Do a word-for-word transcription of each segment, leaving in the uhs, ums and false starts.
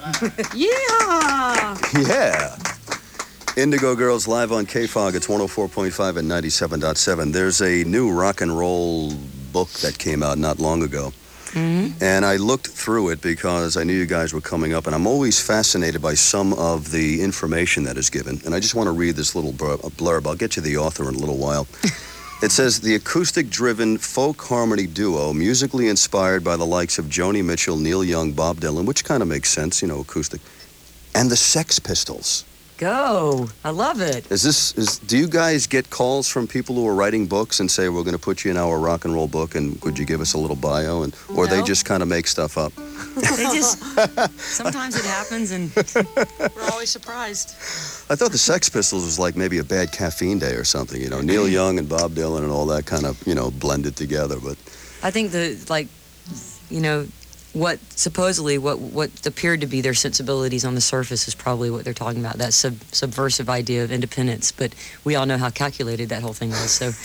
Yeehaw! Yeah. Indigo Girls live on K F O G. It's one oh four point five and ninety-seven point seven. There's a new rock and roll book that came out not long ago. Mm-hmm. And I looked through it because I knew you guys were coming up, and I'm always fascinated by some of the information that is given. And I just want to read this little blurb. I'll get you the author in a little while. It says, the acoustic-driven folk harmony duo, musically inspired by the likes of Joni Mitchell, Neil Young, Bob Dylan, which kind of makes sense, you know, acoustic, and the Sex Pistols. Go. I love it. Is this, is, do you guys get calls from people who are writing books and say, we're going to put you in our rock and roll book, and could you give us a little bio? And Or no. they just kind of make stuff up? They just, sometimes it happens, and we're always surprised. I thought the Sex Pistols was like maybe a bad caffeine day or something, you know, Neil Young and Bob Dylan and all that kind of, you know, blended together. But I think the, like, you know, what supposedly what what appeared to be their sensibilities on the surface is probably what they're talking about, that sub, subversive idea of independence. But we all know how calculated that whole thing was, so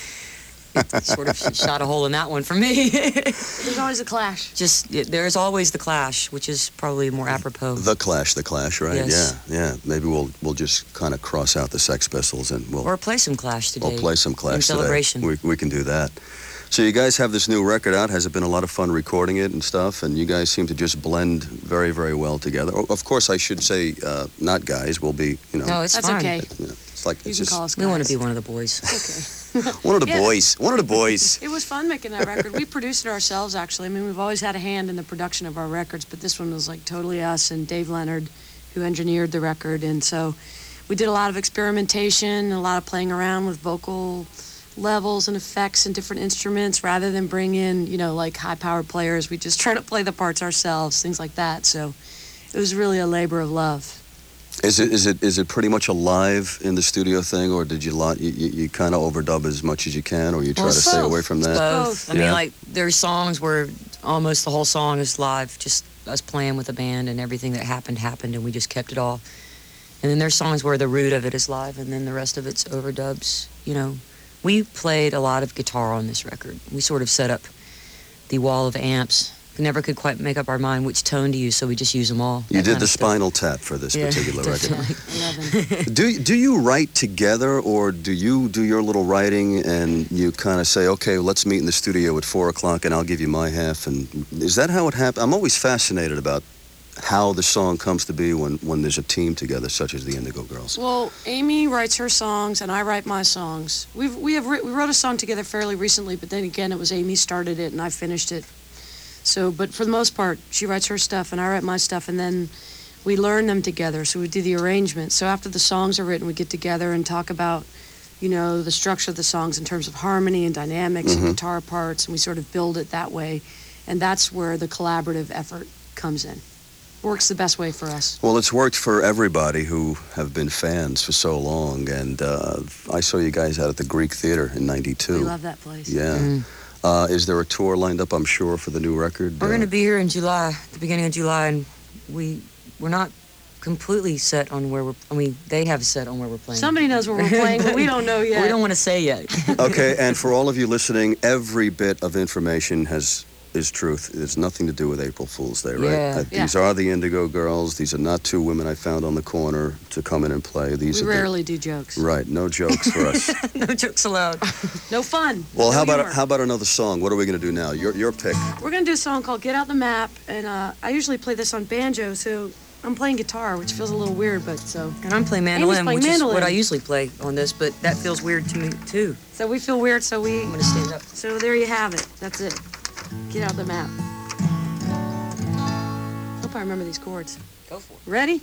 it sort of shot a hole in that one for me. There's always a clash. Just it, there's always the clash, which is probably more apropos. The Clash, the Clash, right? Yes. Yeah, yeah. Maybe we'll we'll just kind of cross out the Sex Pistols and we'll or play some Clash today. We'll play some Clash in today. celebration. We we can do that. So you guys have this new record out. Has it been a lot of fun recording it and stuff? And you guys seem to just blend very, very well together. Oh, of course, I should say, uh, not guys. We'll be, you know. No, it's That's fine. okay. You know, it's like You it's can just call us guys. We want to be one of the boys. Okay. one of the Yeah. boys. One of the boys. It was fun making that record. We produced it ourselves, actually. I mean, we've always had a hand in the production of our records, but this one was like totally us and Dave Leonard, who engineered the record. And so we did a lot of experimentation, a lot of playing around with vocal levels and effects and different instruments rather than bring in, you know, like high-powered players. We just try to play the parts ourselves, things like that. So it was really a labor of love. Is it is it is it pretty much a live in the studio thing, or did you lot you, you, you kind of overdub as much as you can, or you try Well, to it's stay both. away from It's that? both. I Yeah. mean, like, there's songs where almost the whole song is live, just us playing with the band, and everything that happened, happened, and we just kept it all. And then there's songs where the root of it is live, and then the rest of it's overdubs. You know, we played a lot of guitar on this record. We sort of set up the wall of amps. We never could quite make up our mind which tone to use, so we just use them all. You that did kind the of stuff. Spinal Tap for this Yeah, particular record. definitely. Do do you write together, or do you do your little writing and you kind of say, okay, let's meet in the studio at four o'clock and I'll give you my half? And is that how it happens? I'm always fascinated about how the song comes to be when, when there's a team together, such as the Indigo Girls. Well, Amy writes her songs and I write my songs. We've we have we wrote a song together fairly recently, but then again, it was Amy started it and I finished it. So, but for the most part, she writes her stuff and I write my stuff, and then we learn them together. So we do the arrangement. So after the songs are written, we get together and talk about, you know, the structure of the songs in terms of harmony and dynamics Mhm. and guitar parts, and we sort of build it that way. And that's where the collaborative effort comes in. Works the best way for us. Well, it's worked for everybody who have been fans for so long, and uh, I saw you guys out at the Greek Theater in ninety-two. We love that place. Yeah. Mm. Uh, is there a tour lined up, I'm sure, for the new record? We're Uh, going to be here in July, the beginning of July, and we, we're not completely set on where we're, I mean, they have set on where we're playing. Somebody knows where we're playing, but we don't know yet. We don't want to say yet. Okay, and for all of you listening, every bit of information has is truth. It's nothing to do with April Fool's Day, right? Yeah. Uh, Yeah. These are the Indigo Girls. These are not two women I found on the corner to come in and play. These We are the- rarely do jokes. right. No jokes for us. No jokes allowed. No fun. Well, no how about humor. how about another song? What are we going to do now? Your your pick. We're gonna do a song called "Get Out the Map," and uh, I usually play this on banjo, so I'm playing guitar, which feels a little weird, but so And I'm playing Amy's mandolin, playing which is mandolin. what I usually play on this, but that feels weird to me, too. so we feel weird. So we I'm going to stand up. so there you have it. That's it. Get out the map. Hope I remember these chords. Go for it. Ready?